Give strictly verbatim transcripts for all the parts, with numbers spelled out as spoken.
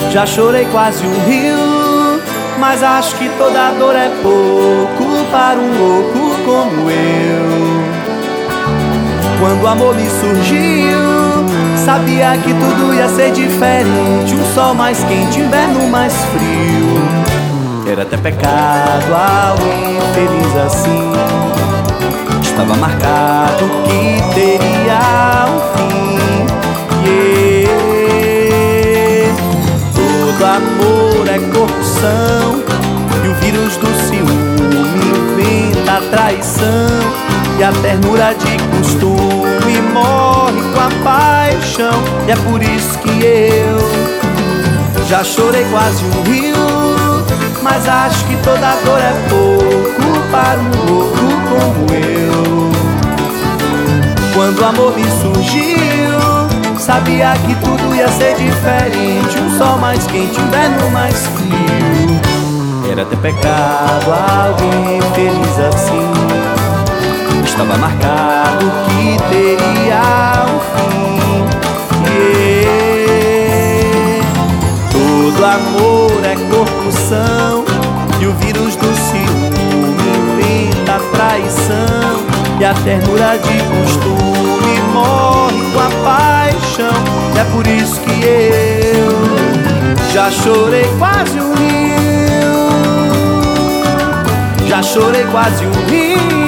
Já chorei quase um rio, mas acho que toda dor é pouco para um louco como eu. Quando o amor me surgiu, sabia que tudo ia ser diferente. Um sol mais quente, inverno mais frio. Era até pecado alguém feliz assim. Estava marcado que teria um fim. Yeah. Todo amor é corrupção, e o vírus do ciúme inventa a traição. E a ternura de costume morre com a paixão. E é por isso que eu já chorei quase um rio, mas acho que toda dor é pouco para um louco como eu. Quando o amor me surgiu, sabia que tudo ia ser diferente. Um sol mais quente, inverno mais frio. Era até pecado alguém feliz assim. Estava marcado que teria um fim. Yeah. Todo amor é corrupção, e o vírus do ciúme inventa a traição. E a ternura de costume morre com a paixão. E é por isso que eu já chorei quase um rio. Já chorei quase um rio.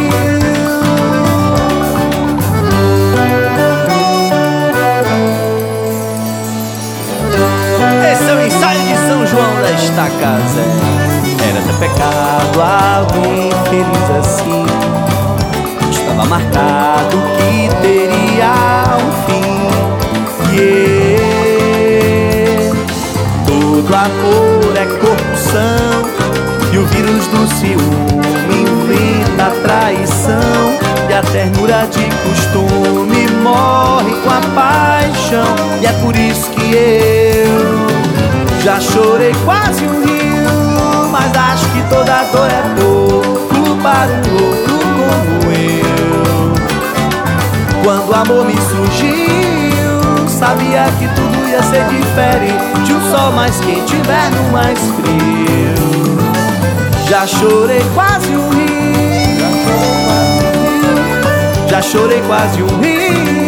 Esse é o ensaio de São João desta casa. Era até pecado alguém feliz assim. Estava marcado que teria um fim. Yeah. Todo amor é corrupção, e o vírus do ciúme inventa a traição. E a ternura de costume morre com a paixão. E é por isso que eu já chorei quase um rio, mas acho que toda dor é pouco para um louco como eu. Quando o amor me surgiu, sabia que tudo ia ser diferente. Um sol mais quente, inverno mais frio. Já chorei quase um rio, já chorei quase um rio.